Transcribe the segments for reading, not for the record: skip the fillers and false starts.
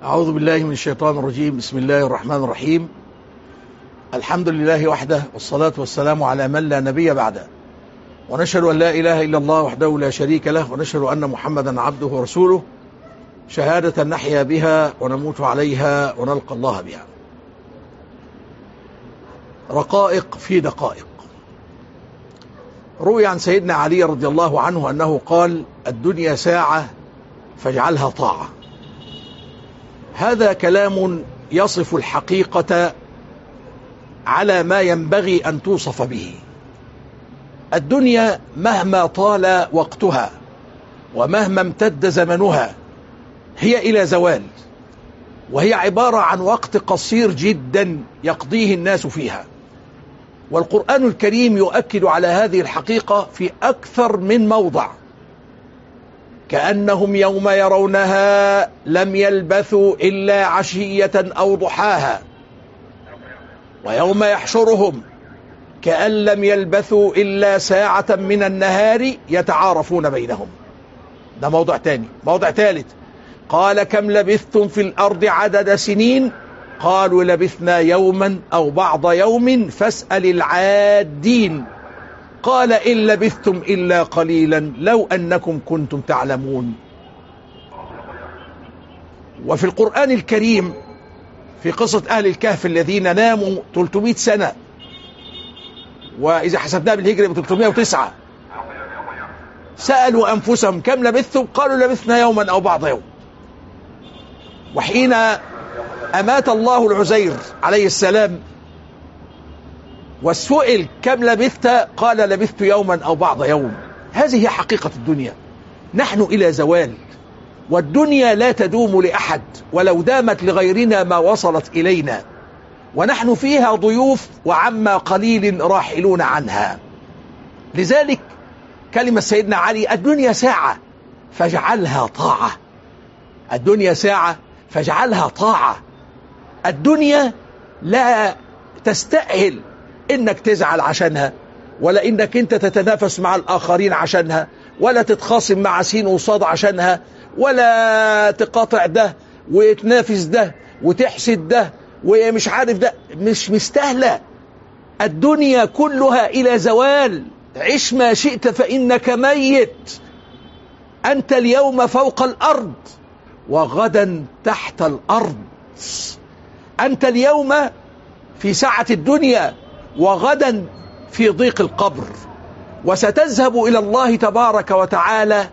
أعوذ بالله من الشيطان الرجيم. بسم الله الرحمن الرحيم. الحمد لله وحده، والصلاة والسلام على من لا نبي بعده، ونشهد أن لا إله إلا الله وحده لا شريك له، ونشهد أن محمدا عبده ورسوله، شهادة نحيا بها ونموت عليها ونلقى الله بها. رقائق في دقائق. روي عن سيدنا علي رضي الله عنه أنه قال: الدنيا ساعة فاجعلها طاعة. هذا كلام يصف الحقيقة على ما ينبغي أن توصف به. الدنيا مهما طال وقتها ومهما امتد زمنها هي إلى زوال، وهي عبارة عن وقت قصير جدا يقضيه الناس فيها. والقرآن الكريم يؤكد على هذه الحقيقة في أكثر من موضع: كأنهم يوم يرونها لم يلبثوا إلا عشية أو ضحاها، ويوم يحشرهم كأن لم يلبثوا إلا ساعة من النهار يتعارفون بينهم. ده موضع تاني. موضع ثالث: قال: كم لبثتم في الأرض عدد سنين؟ قالوا: لبثنا يوما أو بعض يوم فاسأل العادين. قال: إن لبثتم إلا قليلا لو أنكم كنتم تعلمون. وفي القرآن الكريم في قصة أهل الكهف الذين ناموا 300 سنة، وإذا حسبناها بالهجرة ب 309، سألوا أنفسهم: كم لبثتم؟ قالوا: لبثنا يوما أو بعض يوم. وحين أمات الله العزير عليه السلام والسئل: كم لبثت؟ قال: لبثت يوما أو بعض يوم. هذه هي حقيقة الدنيا. نحن إلى زوال، والدنيا لا تدوم لأحد، ولو دامت لغيرنا ما وصلت إلينا، ونحن فيها ضيوف وعما قليل راحلون عنها. لذلك كلمة سيدنا علي: الدنيا ساعة فاجعلها طاعة. الدنيا ساعة فاجعلها طاعة. الدنيا لا تستأهل إنك تزعل عشانها، ولا إنك أنت تتنافس مع الآخرين عشانها، ولا تتخاصم مع سين وصاد عشانها، ولا تقاطع ده وتنافس ده وتحسد ده ومش عارف ده. مش مستاهلة. الدنيا كلها إلى زوال. عش ما شئت فإنك ميت. أنت اليوم فوق الأرض وغدا تحت الأرض. أنت اليوم في سعة الدنيا وغدا في ضيق القبر، وستذهب إلى الله تبارك وتعالى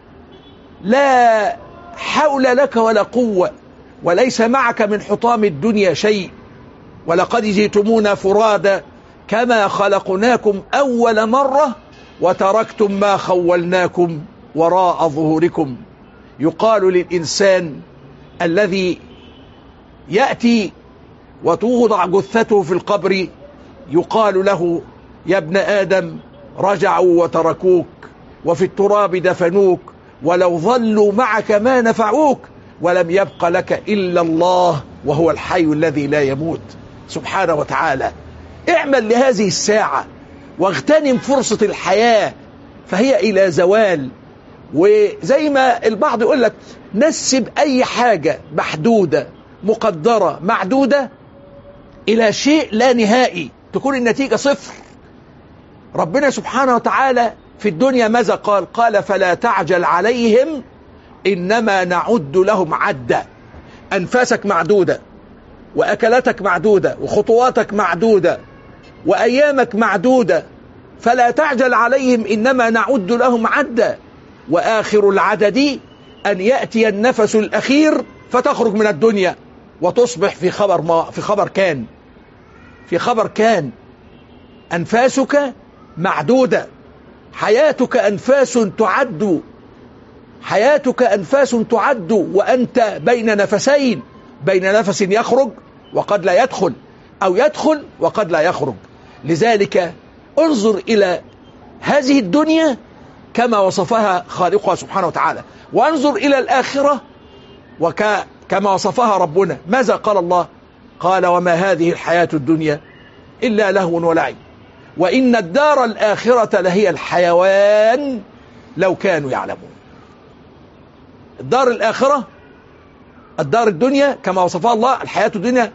لا حول لك ولا قوة، وليس معك من حطام الدنيا شيء. ولقد جئتمونا فرادا كما خلقناكم أول مرة وتركتم ما خولناكم وراء ظهوركم. يقال للإنسان الذي يأتي وتوضع جثته في القبر، يقال له: يا ابن آدم، رجعوا وتركوك وفي التراب دفنوك، ولو ظلوا معك ما نفعوك، ولم يبق لك إلا الله وهو الحي الذي لا يموت سبحانه وتعالى. اعمل لهذه الساعة واغتنم فرصة الحياة، فهي إلى زوال. وزي ما البعض يقول لك: نسب أي حاجة محدودة مقدرة معدودة إلى شيء لا نهائي، تكون النتيجة صفر. ربنا سبحانه وتعالى في الدنيا ماذا قال؟ قال: فلا تعجل عليهم إنما نعد لهم عدا. أنفاسك معدودة، وأكلاتك معدودة، وخطواتك معدودة، وأيامك معدودة. فلا تعجل عليهم إنما نعد لهم عدا. وآخر العدد أن يأتي النفس الأخير فتخرج من الدنيا وتصبح في خبر كان. أنفاسك معدودة. حياتك أنفاس تعد، وأنت بين نفسين، بين نفس يخرج وقد لا يدخل، أو يدخل وقد لا يخرج. لذلك انظر إلى هذه الدنيا كما وصفها خالقها سبحانه وتعالى، وانظر إلى الآخرة كما وصفها ربنا. ماذا قال الله؟ قال: وما هذه الحياة الدنيا إلا لهو ولعب، وإن الدار الآخرة لهي الحيوان لو كانوا يعلمون. الدار الآخرة الدار الدنيا كما وصفها الله، الحياة الدنيا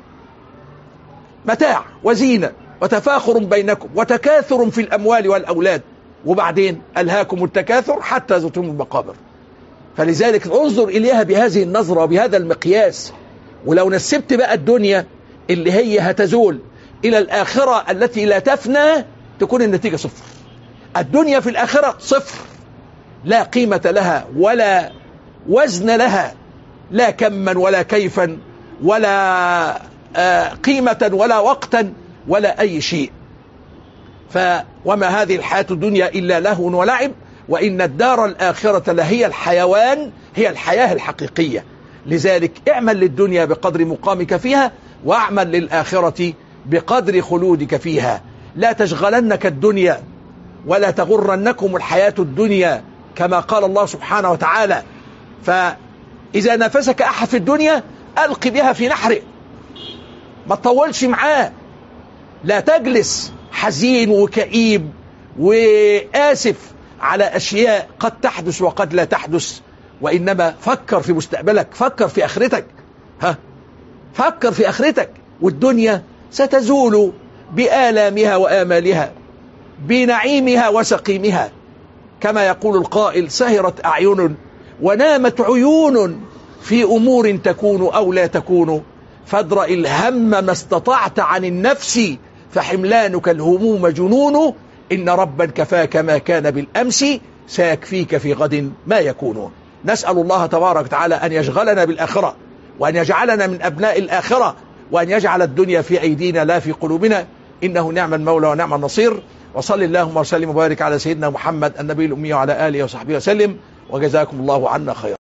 متاع وزينة وتفاخر بينكم وتكاثر في الأموال والأولاد، وبعدين ألهاكم التكاثر حتى زرتم المقابر. فلذلك انظر إليها بهذه النظرة وبهذا المقياس. ولو نسبت بقى الدنيا اللي هي هتزول إلى الآخرة التي لا تفنى، تكون النتيجة صفر. الدنيا في الآخرة صفر، لا قيمة لها ولا وزن لها، لا كما ولا كيفا ولا قيمة ولا وقتا ولا أي شيء. وما هذه الحياة الدنيا إلا لهو ولعب، وإن الدار الآخرة لهي الحيوان، هي الحياة الحقيقية. لذلك اعمل للدنيا بقدر مقامك فيها، واعمل للآخرة بقدر خلودك فيها. لا تشغلنك الدنيا ولا تغرنكم الحياة الدنيا، كما قال الله سبحانه وتعالى. فإذا نافسك أحد في الدنيا ألق بها في نحره، ما تطولش معاه. لا تجلس حزين وكئيب وآسف على أشياء قد تحدث وقد لا تحدث، وإنما فكر في مستقبلك، فكر في آخرتك. فكر في آخرتك. والدنيا ستزول بآلامها وآمالها، بنعيمها وسقيمها، كما يقول القائل: سهرت أعين ونامت عيون في أمور تكون أو لا تكون، فادرأ الهم ما استطعت عن النفس، فحملانك الهموم جنون، إن ربا كفاك ما كان بالأمس، سيكفيك في غد ما يكون. نسأل الله تبارك وتعالى أن يشغلنا بالآخرة، وأن يجعلنا من أبناء الآخرة، وأن يجعل الدنيا في أيدينا لا في قلوبنا، إنه نعم المولى ونعم النصير. وصل اللهم وسلم وبارك على سيدنا محمد النبي الأمي وعلى آله وصحبه وسلم، وجزاكم الله عنا خيرا.